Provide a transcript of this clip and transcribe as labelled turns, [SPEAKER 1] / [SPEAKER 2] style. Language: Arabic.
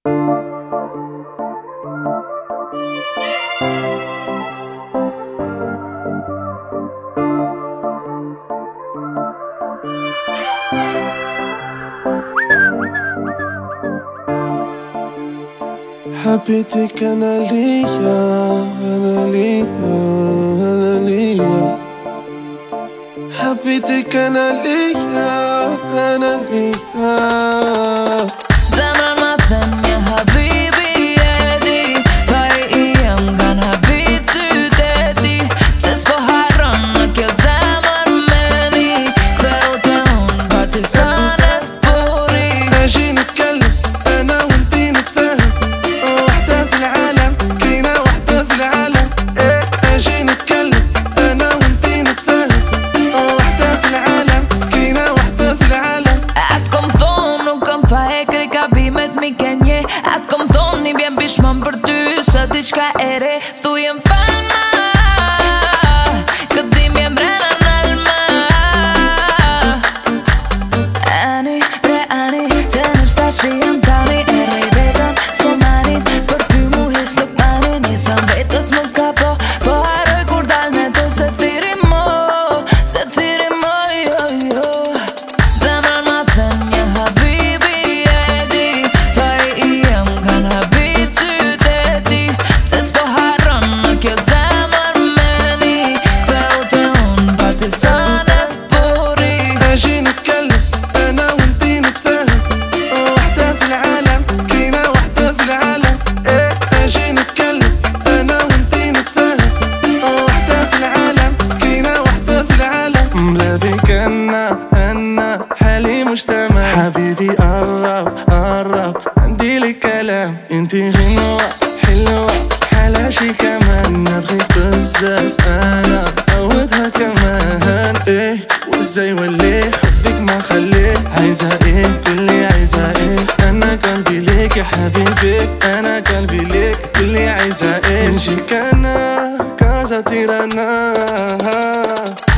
[SPEAKER 1] حبيتك أنا ليا أنا ليا أنا ليا حبيتك أنا ليا أنا ليا
[SPEAKER 2] زمان ما ثم يا حبيبي يدي varje ögon har bytts ut i Ses på herrannak jag زمان مني خلوت هون باتسانت فوري
[SPEAKER 1] اجي نتكلم أنا وانتي نتفاهم وحدة في العالم كاينة وحدة في العالم اجي نتكلم أنا وانتي نتفاهم وحدة في العالم كاينة وحدة في العالم
[SPEAKER 2] Att kom thonë nuk kam fa e krejka bimet mi kenje Att kom thonë një vjen bishman për ty Sa diçka e re Thu jem falma Këtë dim jem brena n'alma Ani, bre ani Se nështë ta shi jem tani E rej vetën s'ko manit Për ty mu hes nuk manin I thëm vetës mos ka Po haroj kur dal me to Se thiri mo Se thiri mo jo jo Zemran ma thëm një habibi e di Fari I jem kan habit syt e ti Pse s'po harron në kjo zemër meni Ktheu te unë pa ty sanet furi
[SPEAKER 1] اجي نتكلم أنا وانتي نتفاهم وحدة في العالم كاينة وحدة في العالم اجي نتكلم أنا وانتي نتفاهم وحدة في العالم كاينة وحدة في العالم بلا بيك أنا حالي مش تمام حبيبي قرب قرب عندي لك كلام انتي غنوة حلوة حلا شي كمان نبغيك بزاف أنا عودها كمان وازاي وليه حبك ما خليه عايزة ايه كلي عايزة ايه انا قلبي ليك يا حبيبي انا قلبي ليك كلي عايزة ايه نجيك انا كازا تيرانا